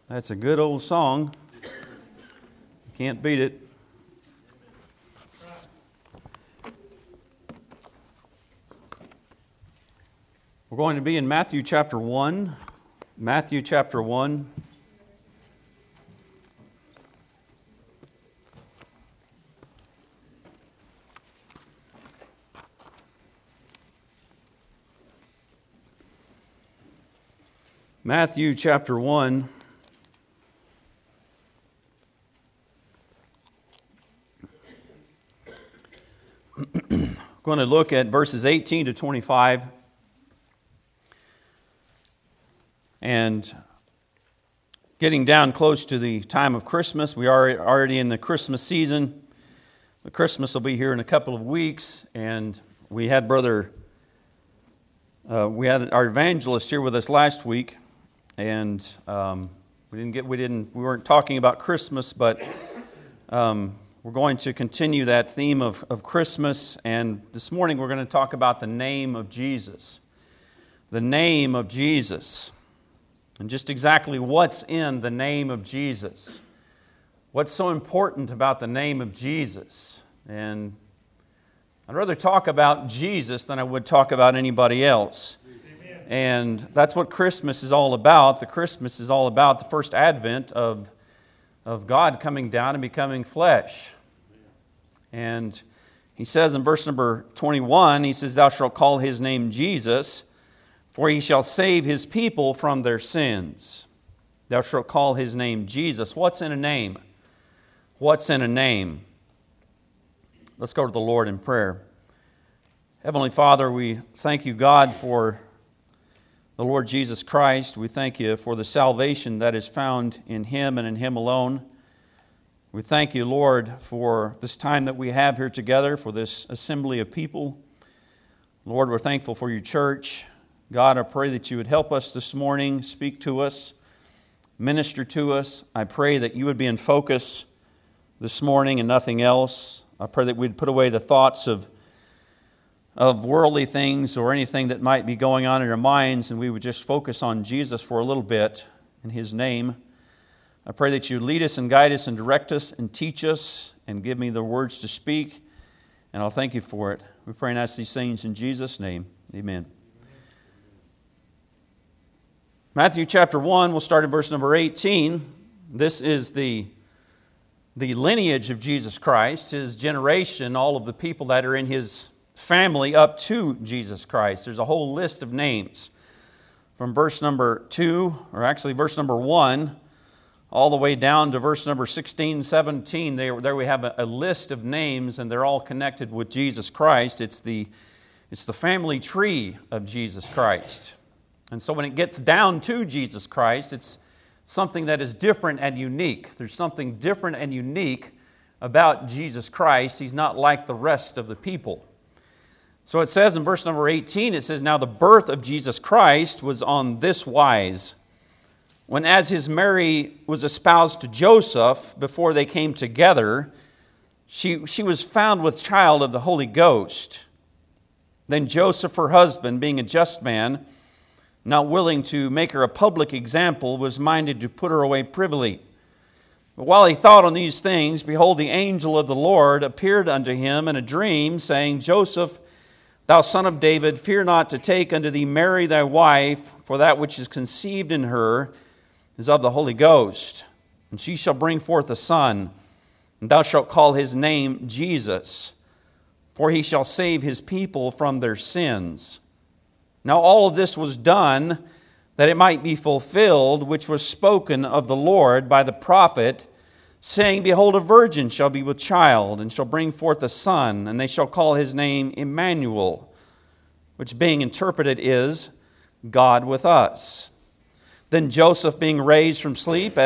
That's a good old song. Can't beat it. We're going to be in Matthew chapter 1. Matthew chapter 1. Matthew chapter 1. Going to look at verses 18 to 25. And getting down close to the time of Christmas, we are already in the Christmas season. The Christmas will be here in a couple of weeks, and we had our evangelist here with us last week, and we weren't talking about Christmas, but we're going to continue that theme of Christmas, and this morning we're going to talk about the name of Jesus. The name of Jesus. And just exactly what's in the name of Jesus. What's so important about the name of Jesus? And I'd rather talk about Jesus than I would talk about anybody else. Amen. And that's what Christmas is all about. The Christmas is all about the first advent of God coming down and becoming flesh. And he says in verse number 21, he says, "Thou shalt call his name Jesus, for he shall save his people from their sins." Thou shalt call his name Jesus. What's in a name? What's in a name? Let's go to the Lord in prayer. Heavenly Father, we thank you, God, for the Lord Jesus Christ. We thank you for the salvation that is found in him and in him alone. We thank you, Lord, for this time that we have here together, for this assembly of people. Lord, we're thankful for your church. God, I pray that you would help us this morning, speak to us, minister to us. I pray that you would be in focus this morning and nothing else. I pray that we'd put away the thoughts of worldly things or anything that might be going on in our minds, and we would just focus on Jesus for a little bit in his name. I pray that you lead us and guide us and direct us and teach us and give me the words to speak, and I'll thank you for it. We pray and ask these things in Jesus' name. Amen. Matthew chapter 1, we'll start in verse number 18. This is the lineage of Jesus Christ, his generation, all of the people that are in his family up to Jesus Christ. There's a whole list of names from verse number 2, or actually verse number 1, all the way down to verse number 16, 17. There we have a list of names, and they're all connected with Jesus Christ. It's the family tree of Jesus Christ. And so when it gets down to Jesus Christ, it's something that is different and unique. There's something different and unique about Jesus Christ. He's not like the rest of the people. So it says in verse number 18, it says, "Now the birth of Jesus Christ was on this wise. When as his Mary was espoused to Joseph, before they came together, she was found with child of the Holy Ghost. Then Joseph, her husband, being a just man, not willing to make her a public example, was minded to put her away privily. But while he thought on these things, behold, the angel of the Lord appeared unto him in a dream, saying, Joseph, thou son of David, fear not to take unto thee Mary thy wife, for that which is conceived in her is of the Holy Ghost. And she shall bring forth a son, and thou shalt call his name Jesus, for he shall save his people from their sins. Now all of this was done that it might be fulfilled, which was spoken of the Lord by the prophet, saying, Behold, a virgin shall be with child, and shall bring forth a son, and they shall call his name Emmanuel, which being interpreted is, God with us. Then Joseph, being raised from sleep,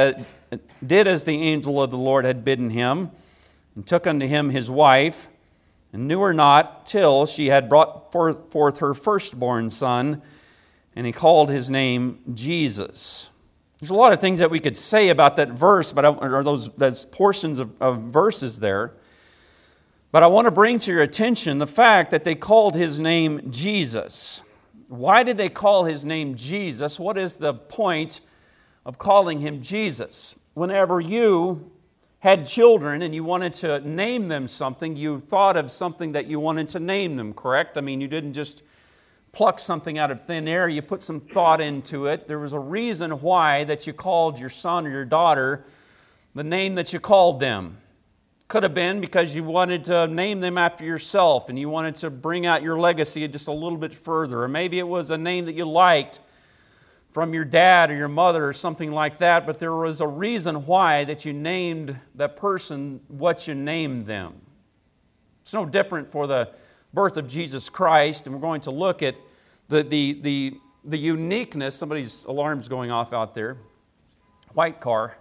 did as the angel of the Lord had bidden him, and took unto him his wife, and knew her not till she had brought forth her firstborn son, and he called his name Jesus. There's a lot of things that we could say about that verse, or those portions of verses there. But I want to bring to your attention the fact that they called his name Jesus. Why did they call his name Jesus? What is the point of calling him Jesus. Whenever you had children and you wanted to name them something, you thought of something that you wanted to name them, correct? I mean, you didn't just pluck something out of thin air. You put some thought into it. There was a reason why that you called your son or your daughter the name that you called them. Could have been because you wanted to name them after yourself and you wanted to bring out your legacy just a little bit further. Or maybe it was a name that you liked from your dad or your mother or something like that, but there was a reason why that you named that person what you named them. It's no different for the birth of Jesus Christ, and we're going to look at the uniqueness. Somebody's alarm's going off out there. White car.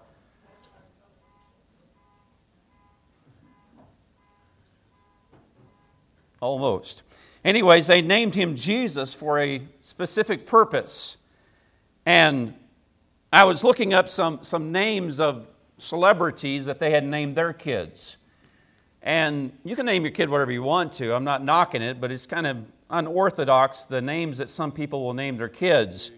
Almost. Anyways, they named him Jesus for a specific purpose. And I was looking up some names of celebrities that they had named their kids. And you can name your kid whatever you want to. I'm not knocking it, but it's kind of unorthodox, the names that some people will name their kids.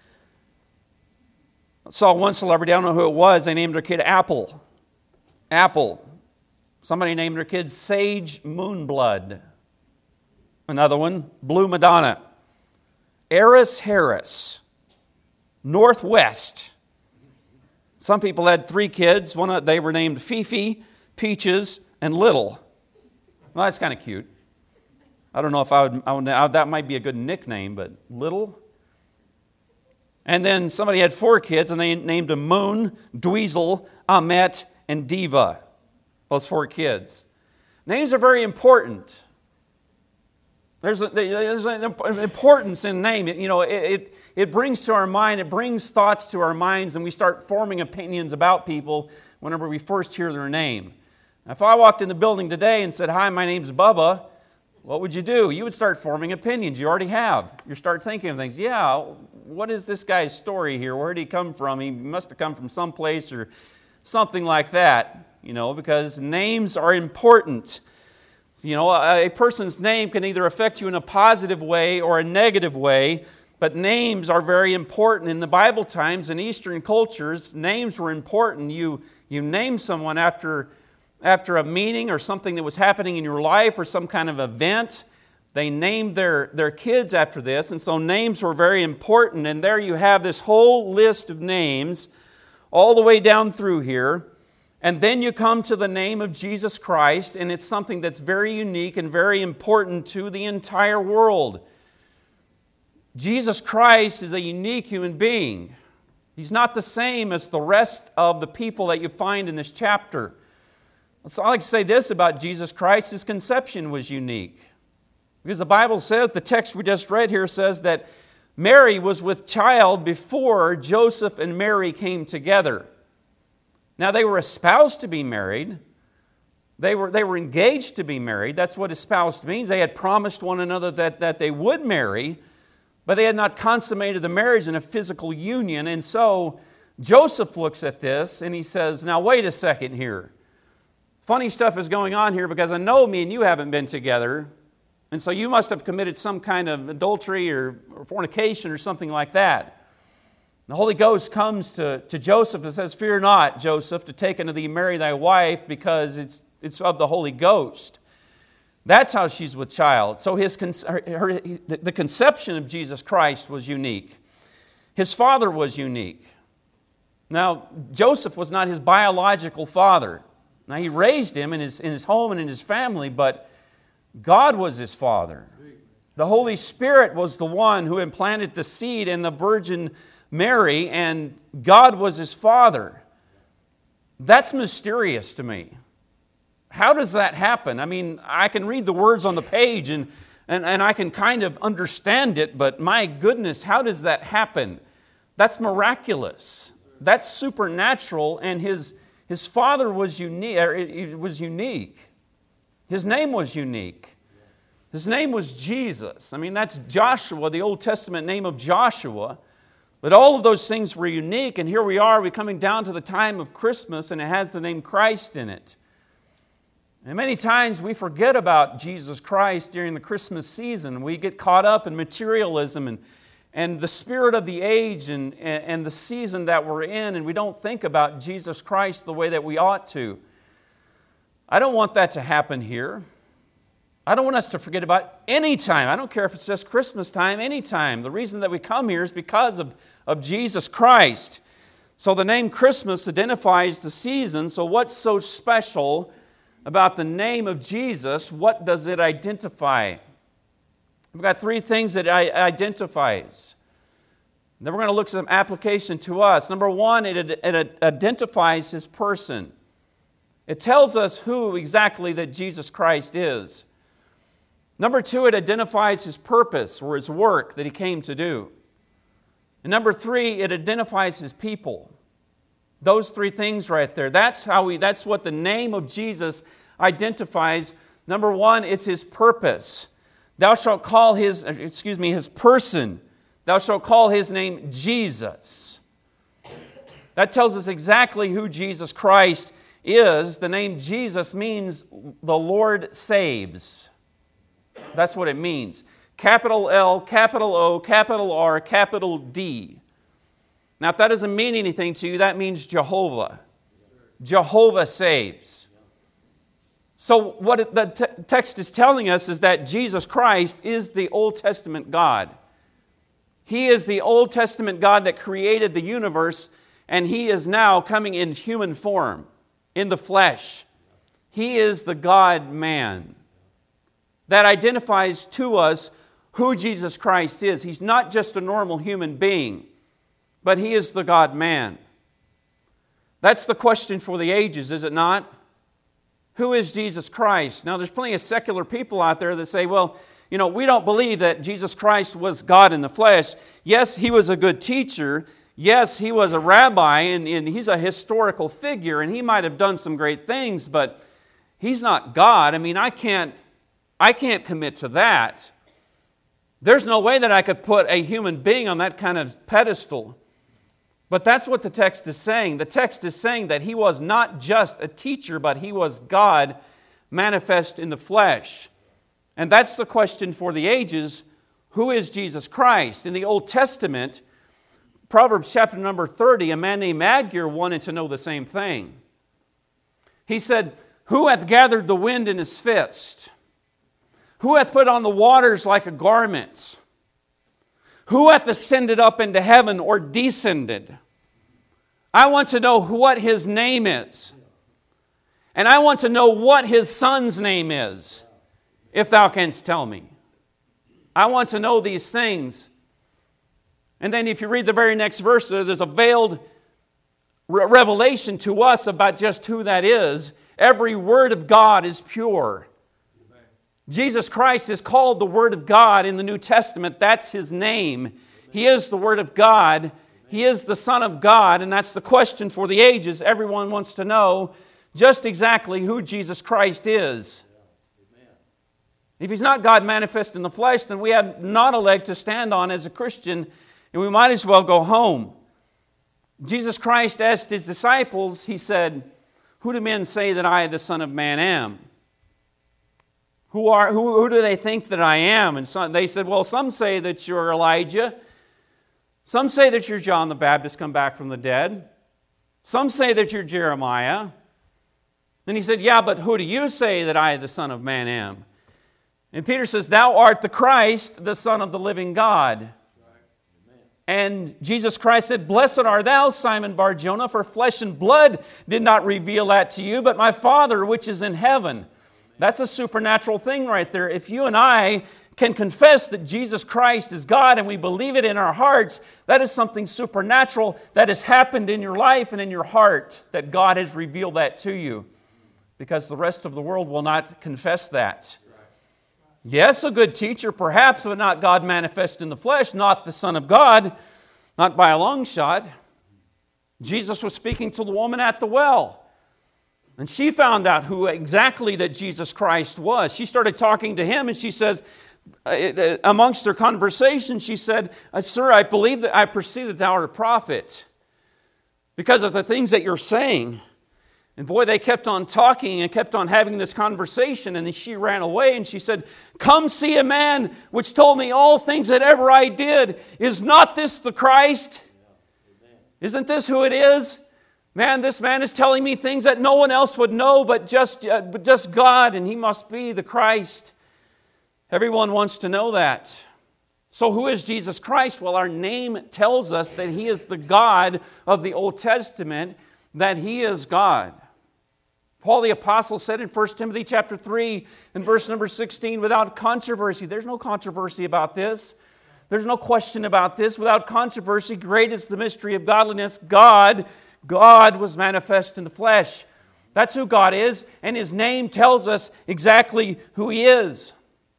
I saw one celebrity, I don't know who it was, they named their kid Apple. Apple. Somebody named their kid Sage Moonblood. Another one, Blue Madonna. Eris Harris. Northwest. Some people had 3 kids. They were named Fifi, Peaches, and Little. Well, that's kind of cute. I don't know if that might be a good nickname, but Little. And then somebody had 4 kids, and they named them Moon, Dweezil, Ahmet, and Diva. Those 4 kids. Names are very important. There's an importance in name. It brings to our mind, it brings thoughts to our minds, and we start forming opinions about people whenever we first hear their name. Now, if I walked in the building today and said, "Hi, my name's Bubba," what would you do? You would start forming opinions. You already have. You start thinking of things. Yeah, what is this guy's story here? Where did he come from? He must have come from someplace or something like that, because names are important. A person's name can either affect you in a positive way or a negative way, but names are very important. In the Bible times, in Eastern cultures, names were important. You name someone after a meeting or something that was happening in your life or some kind of event. They named their kids after this, and so names were very important. And there you have this whole list of names all the way down through here. And then you come to the name of Jesus Christ, and it's something that's very unique and very important to the entire world. Jesus Christ is a unique human being. He's not the same as the rest of the people that you find in this chapter. So I like to say this about Jesus Christ: his conception was unique. Because the Bible says, the text we just read here says that Mary was with child before Joseph and Mary came together. Now, they were espoused to be married. They were engaged to be married. That's what espoused means. They had promised one another that they would marry, but they had not consummated the marriage in a physical union. And so Joseph looks at this and he says, "Now, wait a second here. Funny stuff is going on here because I know me and you haven't been together, and so you must have committed some kind of adultery or fornication or something like that." The Holy Ghost comes to Joseph and says, "Fear not, Joseph, to take unto thee Mary thy wife, because it's of the Holy Ghost." That's how she's with child. So the conception of Jesus Christ was unique. His father was unique. Now, Joseph was not his biological father. Now, he raised him in his home and in his family, but God was his father. The Holy Spirit was the one who implanted the seed in the Virgin Mary, and God was his father. That's mysterious to me. How does that happen? I mean, I can read the words on the page and I can kind of understand it, but my goodness, how does that happen? That's miraculous. That's supernatural, and his father was unique. His name was unique. His name was Jesus. I mean, that's Joshua, the Old Testament name of Joshua. But all of those things were unique, and here we are, we're coming down to the time of Christmas, and it has the name Christ in it. And many times we forget about Jesus Christ during the Christmas season. We get caught up in materialism and the spirit of the age and the season that we're in, and we don't think about Jesus Christ the way that we ought to. I don't want that to happen here. I don't want us to forget about any time. I don't care if it's just Christmas time, any time. The reason that we come here is because of Jesus Christ. So the name Christmas identifies the season. So what's so special about the name of Jesus? What does it identify? We've got three things that it identifies. Then we're going to look at some application to us. Number one, it identifies His person. It tells us who exactly that Jesus Christ is. Number two, it identifies His purpose or His work that He came to do. And number three, it identifies His people. Those three things right there. That's what the name of Jesus identifies. Number one, it's His purpose. Thou shalt call His person. Thou shalt call His name Jesus. That tells us exactly who Jesus Christ is. The name Jesus means the Lord saves. That's what it means. Capital L, capital O, capital R, capital D. Now, if that doesn't mean anything to you, that means Jehovah. Jehovah saves. So what the text is telling us is that Jesus Christ is the Old Testament God. He is the Old Testament God that created the universe, and He is now coming in human form, in the flesh. He is the God-man. That identifies to us who Jesus Christ is. He's not just a normal human being, but He is the God-man. That's the question for the ages, is it not? Who is Jesus Christ? Now, there's plenty of secular people out there that say, well, we don't believe that Jesus Christ was God in the flesh. Yes, He was a good teacher. Yes, He was a rabbi, and He's a historical figure, and He might have done some great things, but He's not God. I mean, I can't commit to that. There's no way that I could put a human being on that kind of pedestal. But that's what the text is saying. The text is saying that He was not just a teacher, but He was God manifest in the flesh. And that's the question for the ages. Who is Jesus Christ? In the Old Testament, Proverbs chapter number 30, a man named Agur wanted to know the same thing. He said, who hath gathered the wind in his fist? Who hath put on the waters like a garment? Who hath ascended up into heaven or descended? I want to know what His name is. And I want to know what His Son's name is, if thou canst tell me. I want to know these things. And then if you read the very next verse, there's a veiled revelation to us about just who that is. Every word of God is pure. Jesus Christ is called the Word of God in the New Testament. That's His name. He is the Word of God. He is the Son of God, and that's the question for the ages. Everyone wants to know just exactly who Jesus Christ is. If He's not God manifest in the flesh, then we have not a leg to stand on as a Christian, and we might as well go home. Jesus Christ asked His disciples, He said, who do men say that I, the Son of Man, am? Who do they think that I am? And they said, well, some say that you're Elijah. Some say that you're John the Baptist come back from the dead. Some say that you're Jeremiah. Then He said, yeah, but who do you say that I, the Son of Man, am? And Peter says, thou art the Christ, the Son of the living God. And Jesus Christ said, blessed art thou, Simon Bar-Jonah, for flesh and blood did not reveal that to you, but my Father which is in heaven. That's a supernatural thing right there. If you and I can confess that Jesus Christ is God and we believe it in our hearts, that is something supernatural that has happened in your life and in your heart, that God has revealed that to you. Because the rest of the world will not confess that. Yes, a good teacher perhaps, but not God manifest in the flesh, not the Son of God, not by a long shot. Jesus was speaking to the woman at the well. And she found out who exactly that Jesus Christ was. She started talking to Him, and she says, amongst their conversation, she said, sir, I perceive that thou art a prophet because of the things that you're saying. And boy, they kept on talking and kept on having this conversation. And then she ran away and she said, "Come see a man which told me all things that ever I did. Is not this the Christ? Isn't this who it is? Man, this man is telling me things that no one else would know but just God, and he must be the Christ." Everyone wants to know that. So who is Jesus Christ? Well, our name tells us that He is the God of the Old Testament, that He is God. Paul the Apostle said in 1 Timothy chapter 3 and verse number 16, without controversy. There's no controversy about this. There's no question about this. Without controversy, great is the mystery of godliness. God was manifest in the flesh. That's who God is, and His name tells us exactly who He is.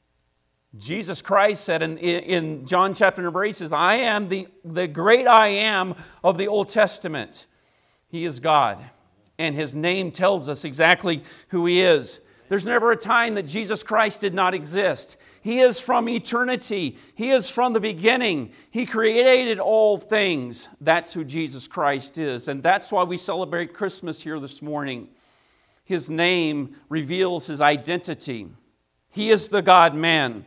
Jesus Christ said in John chapter number 8, He says, "I am the great I am of the Old Testament." He is God, and His name tells us exactly who He is. There's never a time that Jesus Christ did not exist. He is from eternity. He is from the beginning. He created all things. That's who Jesus Christ is, and that's why we celebrate Christmas here this morning. His name reveals His identity. He is the God-man.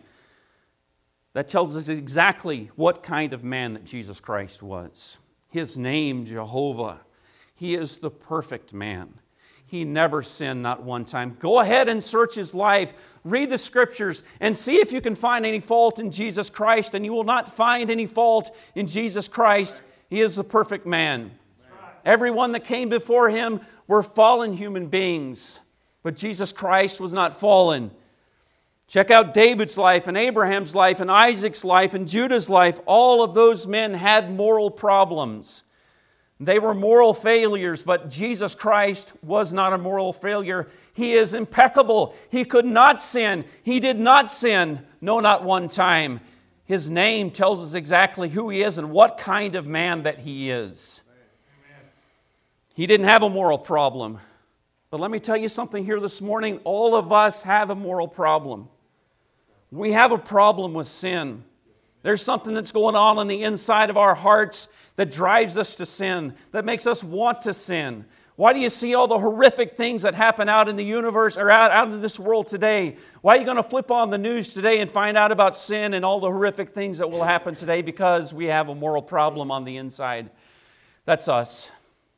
That tells us exactly what kind of man that Jesus Christ was. His name, Jehovah. He is the perfect man. He never sinned, not one time. Go ahead and search His life. Read the Scriptures and see if you can find any fault in Jesus Christ, and you will not find any fault in Jesus Christ. He is the perfect man. Everyone that came before Him were fallen human beings, but Jesus Christ was not fallen. Check out David's life and Abraham's life and Isaac's life and Judah's life. All of those men had moral problems. They were moral failures, but Jesus Christ was not a moral failure. He is impeccable. He could not sin. He did not sin, no, not one time. His name tells us exactly who He is and what kind of man that He is. He didn't have a moral problem. But let me tell you something here this morning. All of us have a moral problem. We have a problem with sin. There's something that's going on the inside of our hearts that drives us to sin, that makes us want to sin. Why do you see all the horrific things that happen out in the universe or out in this world today? Why are you going to flip on the news today and find out about sin and all the horrific things that will happen today? Because we have a moral problem on the inside. That's us.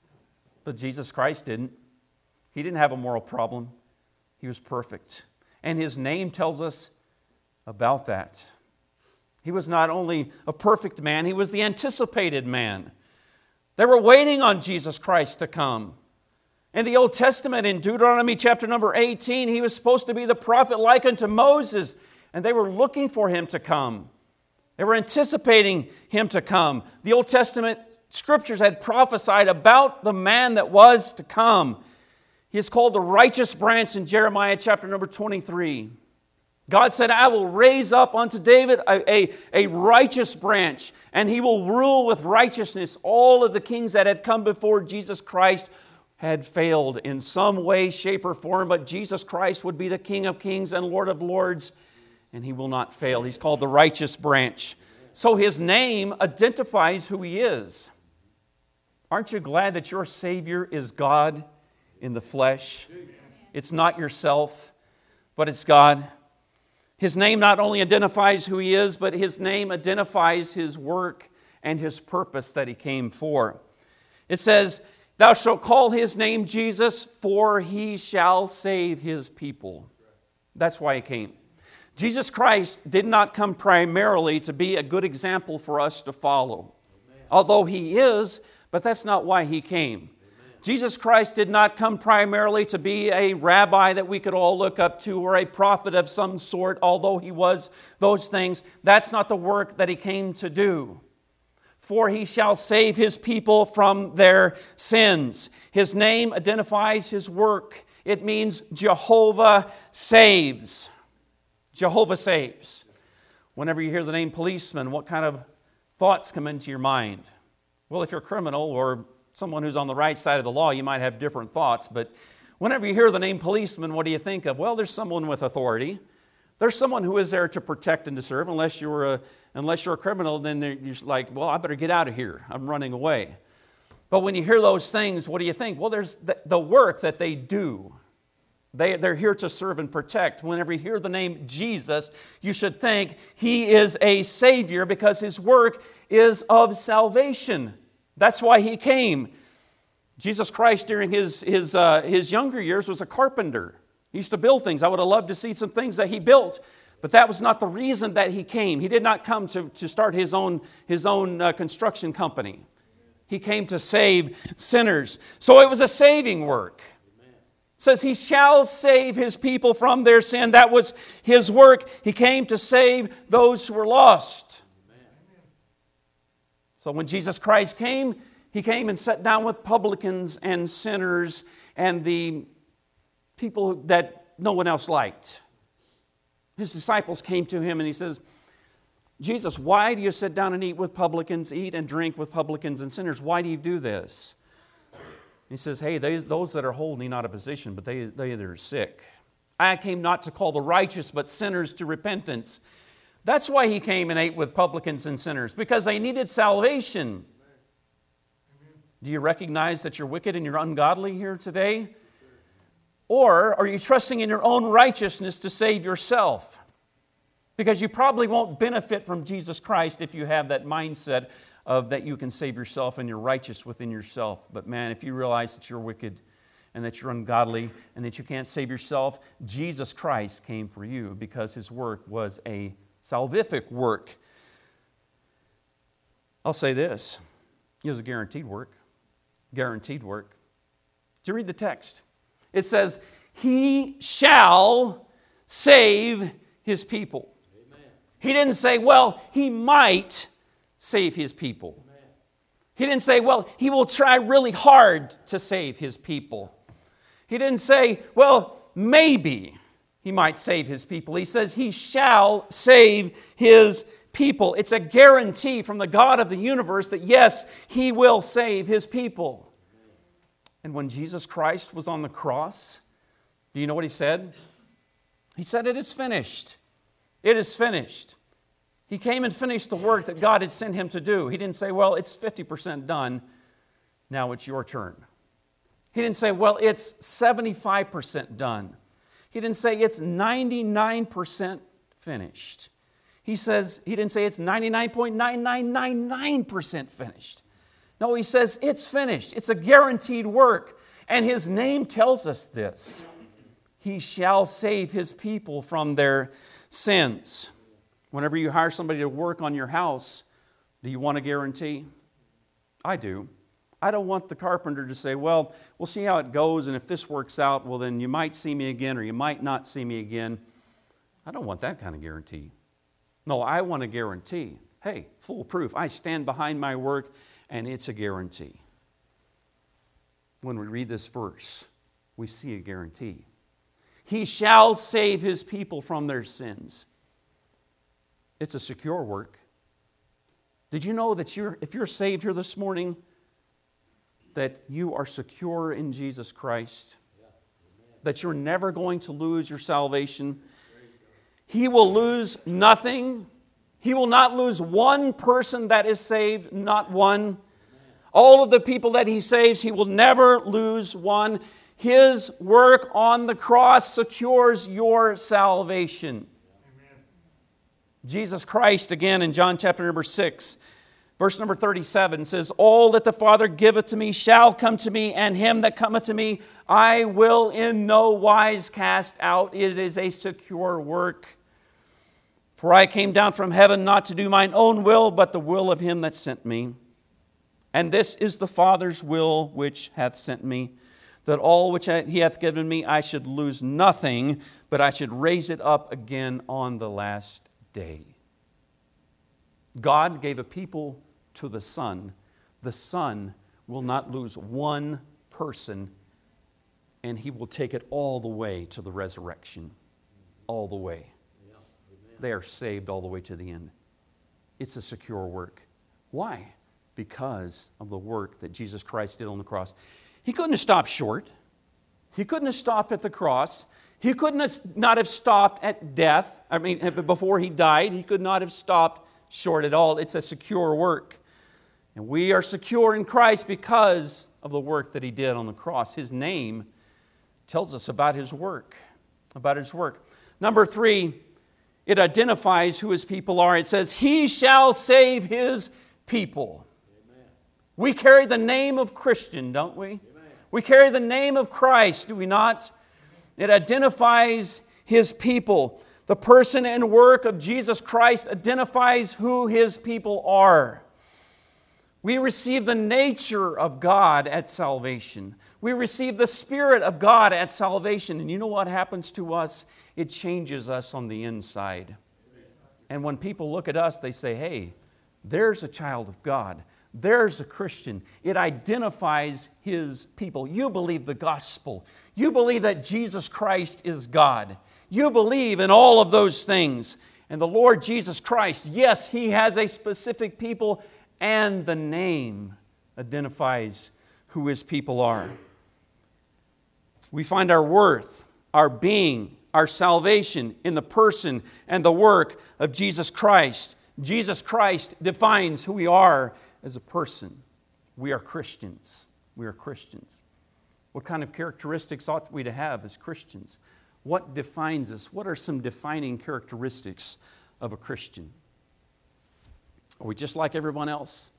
But Jesus Christ didn't. He didn't have a moral problem. He was perfect. And His name tells us about that. He was not only a perfect man, He was the anticipated man. They were waiting on Jesus Christ to come. In the Old Testament, in Deuteronomy chapter number 18, He was supposed to be the prophet like unto Moses, and they were looking for Him to come. They were anticipating Him to come. The Old Testament Scriptures had prophesied about the man that was to come. He is called the righteous branch in Jeremiah chapter number 23. God said, "I will raise up unto David a righteous branch, and he will rule with righteousness." All of the kings that had come before Jesus Christ had failed in some way, shape, or form, but Jesus Christ would be the King of kings and Lord of lords, and He will not fail. He's called the righteous branch. So His name identifies who He is. Aren't you glad that your Savior is God in the flesh? It's not yourself, but it's God. His name not only identifies who He is, but His name identifies His work and His purpose that He came for. It says, "Thou shalt call His name Jesus, for He shall save His people." That's why He came. Jesus Christ did not come primarily to be a good example for us to follow. Although He is, but that's not why He came. Jesus Christ did not come primarily to be a rabbi that we could all look up to or a prophet of some sort, although He was those things. That's not the work that He came to do. For He shall save His people from their sins. His name identifies His work. It means Jehovah saves. Jehovah saves. Whenever you hear the name policeman, what kind of thoughts come into your mind? Well, if you're a criminal or someone who's on the right side of the law, you might have different thoughts. But whenever you hear the name policeman, what do you think of? Well, there's someone with authority. There's someone who is there to protect and to serve. Unless you're a criminal, then you're like, well, I better get out of here. I'm running away. But when you hear those things, what do you think? Well, there's the work that they do. They're here to serve and protect. Whenever you hear the name Jesus, you should think He is a Savior because His work is of salvation. That's why He came. Jesus Christ, during His younger years, was a carpenter. He used to build things. I would have loved to see some things that He built. But that was not the reason that He came. He did not come to start His own construction company. He came to save sinners. So it was a saving work. It says He shall save His people from their sin. That was His work. He came to save those who were lost. So when Jesus Christ came, He came and sat down with publicans and sinners and the people that no one else liked. His disciples came to Him and He says, Jesus, why do you sit down and eat with publicans, eat and drink with publicans and sinners? Why do you do this? He says, hey, those that are whole need not a physician, but they that are sick. I came not to call the righteous, but sinners to repentance. That's why He came and ate with publicans and sinners, because they needed salvation. Do you recognize that you're wicked and you're ungodly here today? Or are you trusting in your own righteousness to save yourself? Because you probably won't benefit from Jesus Christ if you have that mindset of that you can save yourself and you're righteous within yourself. But man, if you realize that you're wicked and that you're ungodly and that you can't save yourself, Jesus Christ came for you because His work was a salvific work. I'll say this. It was a guaranteed work. Guaranteed work. Do you read the text? It says, He shall save His people. Amen. He didn't say, well, He might save His people. Amen. He didn't say, well, He will try really hard to save His people. He didn't say, well, maybe He might save His people. He says, He shall save His people. It's a guarantee from the God of the universe that yes, He will save His people. And when Jesus Christ was on the cross, do you know what He said? He said, it is finished. It is finished. He came and finished the work that God had sent Him to do. He didn't say, well, it's 50% done. Now it's your turn. He didn't say, well, it's 75% done. He didn't say it's 99% finished. He didn't say it's 99.9999% finished. No, He says it's finished. It's a guaranteed work. And His name tells us this. He shall save His people from their sins. Whenever you hire somebody to work on your house, do you want a guarantee? I do. I don't want the carpenter to say, well, we'll see how it goes, and if this works out, well, then you might see me again or you might not see me again. I don't want that kind of guarantee. No, I want a guarantee. Hey, foolproof. I stand behind my work, and it's a guarantee. When we read this verse, we see a guarantee. He shall save His people from their sins. It's a secure work. Did you know that if you're saved here this morning, that you are secure in Jesus Christ? That you're never going to lose your salvation? He will lose nothing. He will not lose one person that is saved, not one. All of the people that He saves, He will never lose one. His work on the cross secures your salvation. Amen. Jesus Christ, again in John chapter number 6, verse number 37 says, all that the Father giveth to me shall come to me, and him that cometh to me I will in no wise cast out. It is a secure work. For I came down from heaven not to do mine own will, but the will of Him that sent me. And this is the Father's will which hath sent me, that all which He hath given me I should lose nothing, but I should raise it up again on the last day. God gave a people to the Son. The Son will not lose one person, and He will take it all the way to the resurrection. All the way. They are saved all the way to the end. It's a secure work. Why? Because of the work that Jesus Christ did on the cross. He couldn't have stopped short. He couldn't have stopped at the cross. He not have stopped at death. Before He died, He could not have stopped short at all. It's a secure work. And we are secure in Christ because of the work that He did on the cross. His name tells us about His work. Number 3, it identifies who His people are. It says, He shall save His people. Amen. We carry the name of Christian, don't we? Amen. We carry the name of Christ, do we not? It identifies His people. The person and work of Jesus Christ identifies who His people are. We receive the nature of God at salvation. We receive the Spirit of God at salvation. And you know what happens to us? It changes us on the inside. And when people look at us, they say, hey, there's a child of God. There's a Christian. It identifies His people. You believe the gospel. You believe that Jesus Christ is God. You believe in all of those things. And the Lord Jesus Christ, yes, He has a specific people, and the name identifies who His people are. We find our worth, our being, our salvation in the person and the work of Jesus Christ. Jesus Christ defines who we are as a person. We are Christians. We are Christians. What kind of characteristics ought we to have as Christians? What defines us? What are some defining characteristics of a Christian? Are we just like everyone else?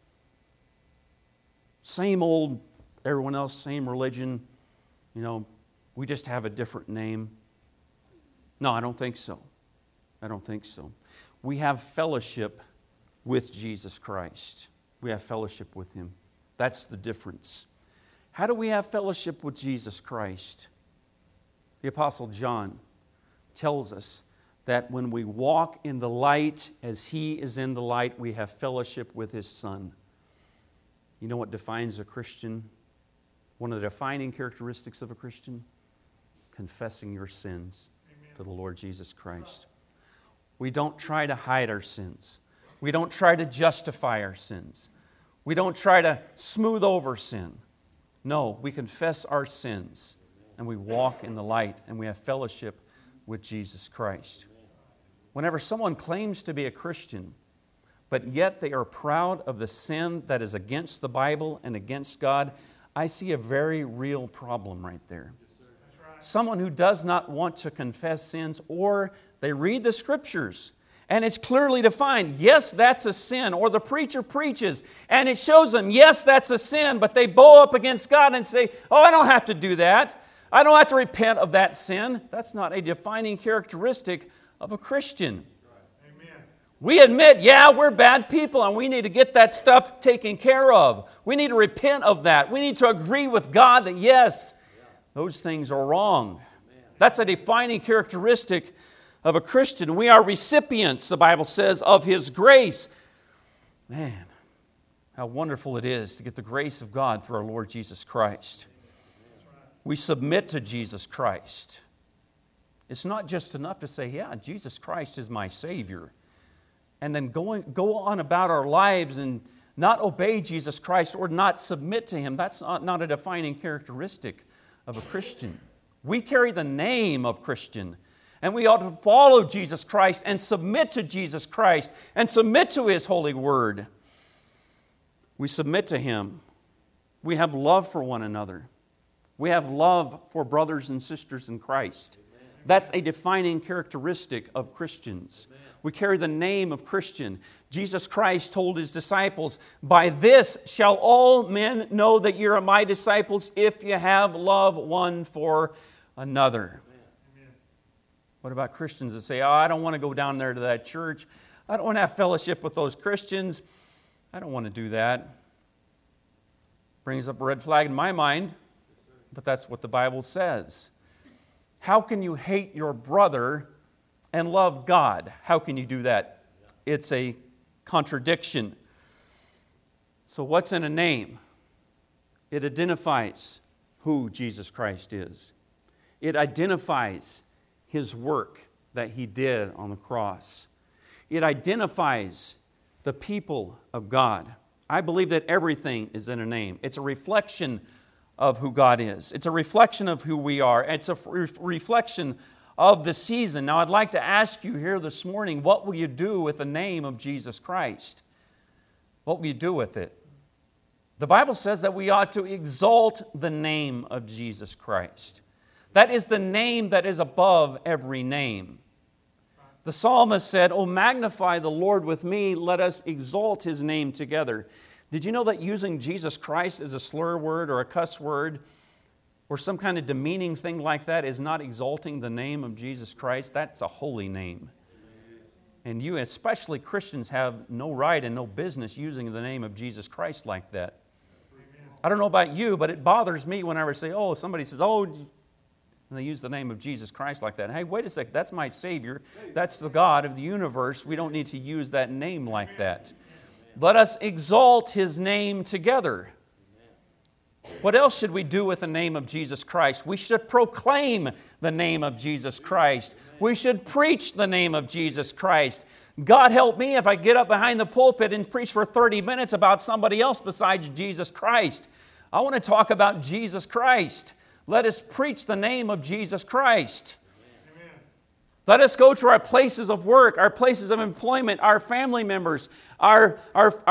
Same old, everyone else, same religion. We just have a different name. No, I don't think so. I don't think so. We have fellowship with Jesus Christ. We have fellowship with Him. That's the difference. How do we have fellowship with Jesus Christ? The Apostle John tells us that when we walk in the light as He is in the light, we have fellowship with His Son. You know what defines a Christian? One of the defining characteristics of a Christian? Confessing your sins to the Lord Jesus Christ. We don't try to hide our sins. We don't try to justify our sins. We don't try to smooth over sin. No, we confess our sins and we walk in the light and we have fellowship with Jesus Christ. Whenever someone claims to be a Christian, but yet they are proud of the sin that is against the Bible and against God, I see a very real problem right there. Someone who does not want to confess sins, or they read the Scriptures and it's clearly defined, yes, that's a sin, or the preacher preaches and it shows them, yes, that's a sin, but they bow up against God and say, oh, I don't have to do that. I don't have to repent of that sin. That's not a defining characteristic of a Christian. Amen. We admit, yeah, we're bad people and we need to get that stuff taken care of. We need to repent of that. We need to agree with God that, yes, those things are wrong. That's a defining characteristic of a Christian. We are recipients, the Bible says, of His grace. Man, how wonderful it is to get the grace of God through our Lord Jesus Christ. We submit to Jesus Christ. It's not just enough to say, yeah, Jesus Christ is my Savior, and then go on about our lives and not obey Jesus Christ or not submit to Him. That's not a defining characteristic of a Christian. We carry the name of Christian, and we ought to follow Jesus Christ and submit to Jesus Christ and submit to His holy word. We submit to Him. We have love for one another. We have love for brothers and sisters in Christ. That's a defining characteristic of Christians. We carry the name of Christian. Jesus Christ told His disciples, by this shall all men know that you are my disciples if you have love one for another. Amen. What about Christians that say, oh, I don't want to go down there to that church. I don't want to have fellowship with those Christians. I don't want to do that. Brings up a red flag in my mind, but that's what the Bible says. How can you hate your brother and love God? How can you do that? It's a contradiction. So what's in a name? It identifies who Jesus Christ is. It identifies His work that He did on the cross. It identifies the people of God. I believe that everything is in a name. It's a reflection of who God is. It's a reflection of who we are. It's a reflection of the season. Now, I'd like to ask you here this morning, what will you do with the name of Jesus Christ? What will you do with it? The Bible says that we ought to exalt the name of Jesus Christ. That is the name that is above every name. The psalmist said, "Oh, magnify the Lord with me, let us exalt His name together." Did you know that using Jesus Christ as a slur word or a cuss word or some kind of demeaning thing like that is not exalting the name of Jesus Christ? That's a holy name. And you, especially Christians, have no right and no business using the name of Jesus Christ like that. I don't know about you, but it bothers me whenever I say, oh, somebody says, oh, and they use the name of Jesus Christ like that. Hey, wait a second, that's my Savior. That's the God of the universe. We don't need to use that name like that. Let us exalt His name together. What else should we do with the name of Jesus Christ? We should proclaim the name of Jesus Christ. We should preach the name of Jesus Christ. God help me if I get up behind the pulpit and preach for 30 minutes about somebody else besides Jesus Christ. I want to talk about Jesus Christ. Let us preach the name of Jesus Christ. Amen. Let us go to our places of work, our places of employment, our family members, our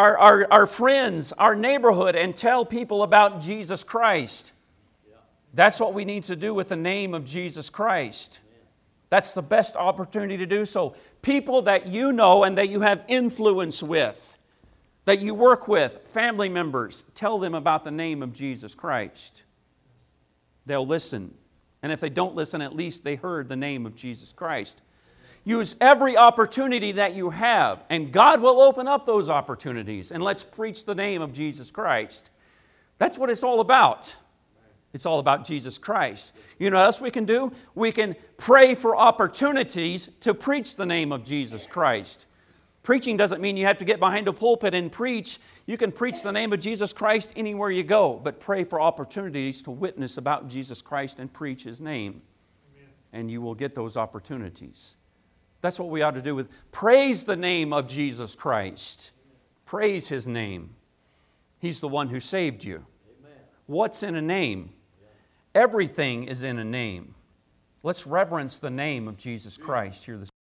friends, our neighborhood, and tell people about Jesus Christ. That's what we need to do with the name of Jesus Christ. That's the best opportunity to do so. People that you know and that you have influence with, that you work with, family members, tell them about the name of Jesus Christ. They'll listen. And if they don't listen, at least they heard the name of Jesus Christ. Use every opportunity that you have, and God will open up those opportunities. And let's preach the name of Jesus Christ. That's what it's all about. It's all about Jesus Christ. You know what else we can do? We can pray for opportunities to preach the name of Jesus Christ. Preaching doesn't mean you have to get behind a pulpit and preach. You can preach the name of Jesus Christ anywhere you go, but pray for opportunities to witness about Jesus Christ and preach His name. Amen. And you will get those opportunities. That's what we ought to do with praise the name of Jesus Christ. Praise His name. He's the one who saved you. Amen. What's in a name? Everything is in a name. Let's reverence the name of Jesus Christ here this